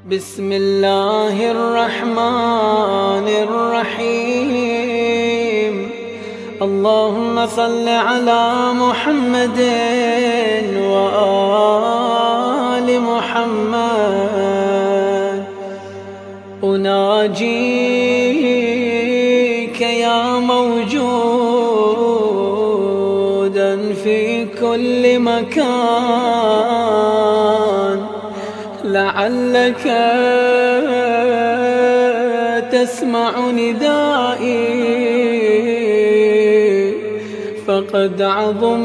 بسم الله الرحمن الرحيم. اللهم صل على محمد وآل محمد. أناجيك يا موجودا في كل مكان، لعلك تسمع ندائي، فقد عظم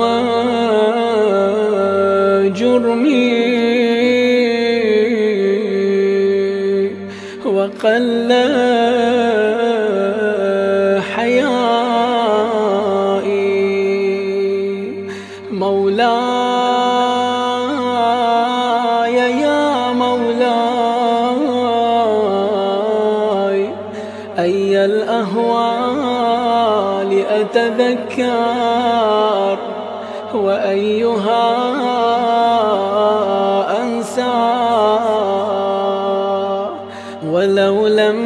جرمي وقل حيائي. مولاي يا مولاي، أي الأهوال أتذكر وأيها أنسى، ولو لم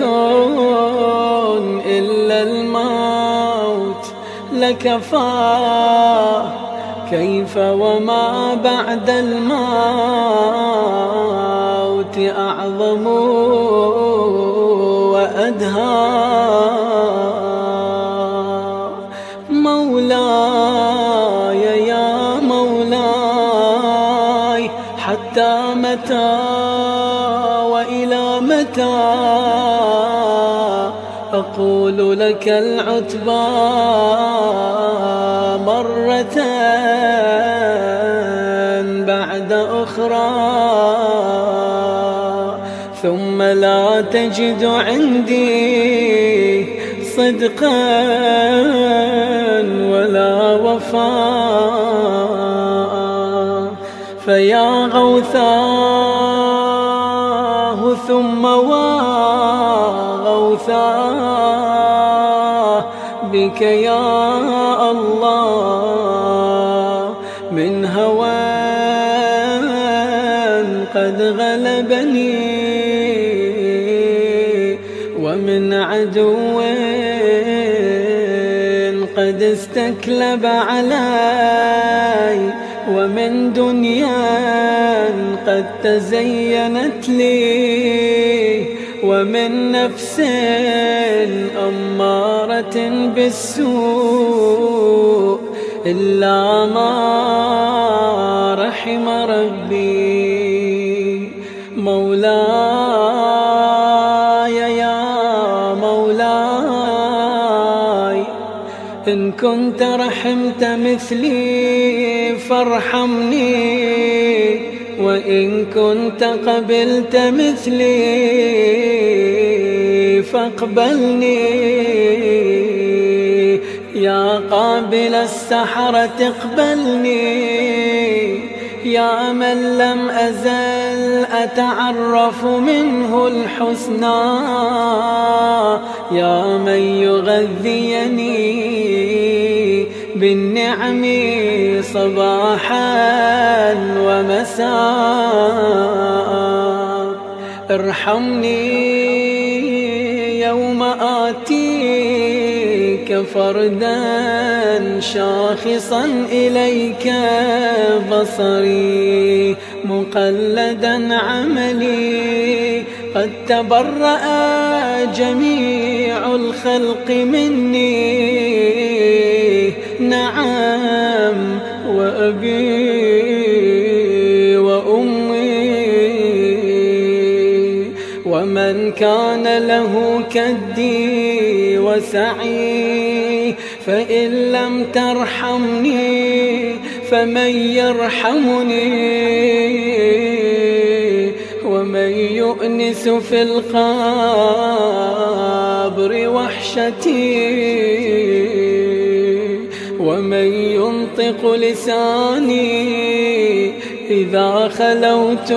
يكن إلا الموت لكفاه، كيف وما بعد الموت أعظم وأدهى. مولاي يا مولاي، حتى متى وإلى متى أقول لك العتبى مرة بعد أخرى، ثم لا تجد عندي صدقا ولا وفاء. فيا غوثاه ثم وغوثاه، بك يا الله من هوى قد غلبني، ومن عدو قد استكلب علي، ومن دنيا قد تزينت لي، ومن نفس أمارة بالسوء إلا ما رحم ربي. مولاي يا مولاي، إن كنت رحمت مثلي فارحمني، وإن كنت قبلت مثلي فاقبلني. يا قابل السحرة اقبلني، يا من لم أزل أتعرف منه الحسنى، يا من يغذيني بالنعم صباحا ومساء. ارحمني يوم آتيك فردا شاخصا إليك بصري، مقلدا عملي، قد تبرأ جميع الخلق مني. نعم، وأبي وأمي، ومن كان له كدي وسعي، فإن لم ترحمني فمن يرحمني، ومن يؤنس في القبر وحشتي، ومن ينطق لساني إذا خلوت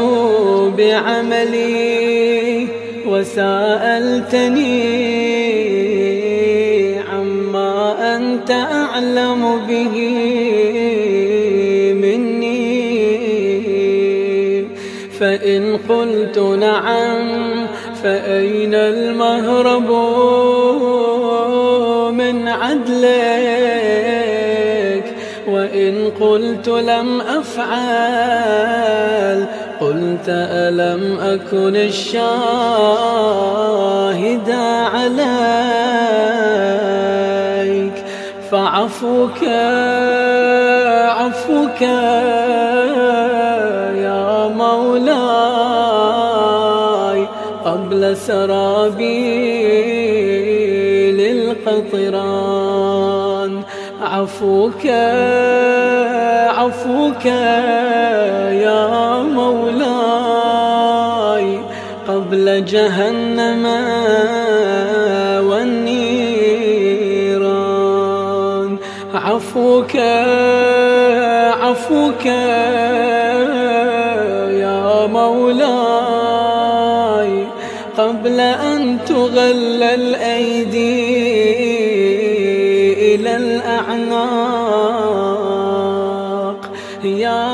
بعملي، وسألتني عما أنت أعلم به مني. فإن قلت نعم، فأين المهرب من عدلك؟ وإن قلت لم أفعل قلت ألم أكن الشاهد عليك؟ فعفوك عفوك يا مولاي قبل سرابيل القطران. عفوك عفوك يا مولاي قبل جهنم والنيران. عفوك عفوك يا مولاي قبل أن تغل الأيدي إلى الأعناق. يا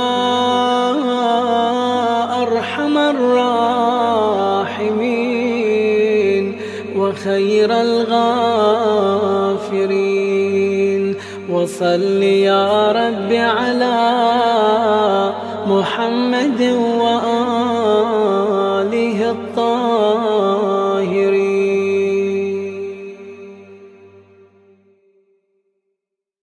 أرحم الراحمين وخير الغافرين، وصل يا رب على محمد وآله